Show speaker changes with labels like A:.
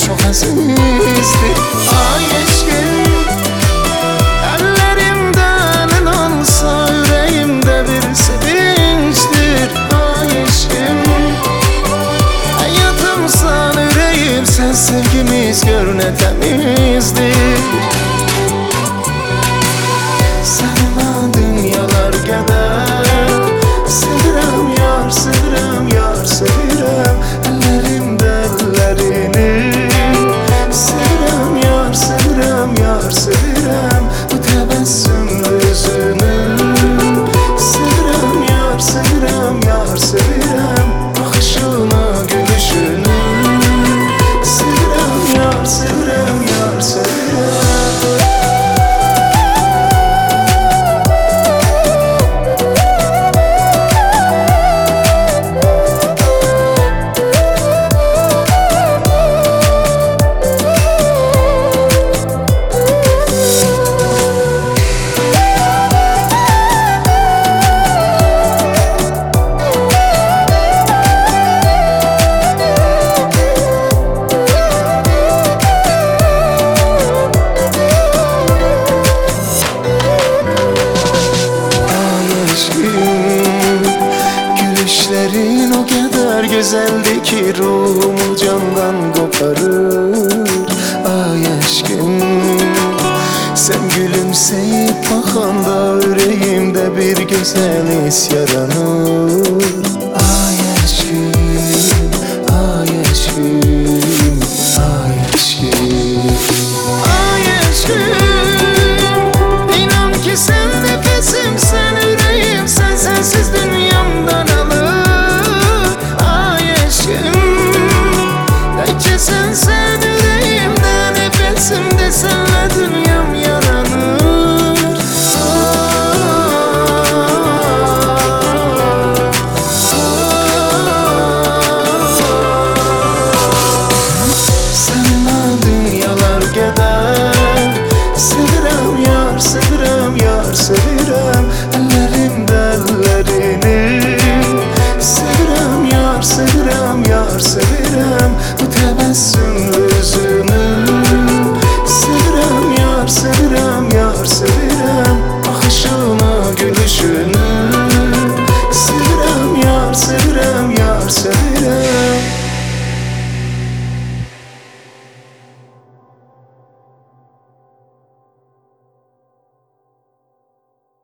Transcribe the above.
A: çok azizdir. Ay eşkim, ellerimden el alsa yüreğimde bir sevinçtir. Ay eşkim, hayatımsan yüreğim, sen sevgimiz gör ne temizdir. Sana dünyalar kadar sevirem yar, sevirem yar, sevirem. Ellerimde ellerini sevirem yar, sevirem yar, sevirem. Bu tebessümlü yüzünü sevirem yar, sevirem yar, sevirem. Bakışını, gülüşünü sevirem yar, sevirem yar, sevirem. Gülüşlerin o kadar güzeldi ki ruhumu candan koparır. Ay aşkım, sen gülümseyip bakanda yüreğimde bir güzel his yaranır. Ay aşkım, ay aşkım, ay aşkım, ay aşkım. İnan ki sen nefesim, sen yüreğim, sen sensiz dünyamdan alır. Ay aşkım, belki sen yüreğimden, nefesimde senle dünyam yaranır. Sana dünyalar kadar sevirem yar, sevirem yar, sevirem. Ellerimde ellerini sevirem yar, sevirem yar, sevirem. Bu tebessümlü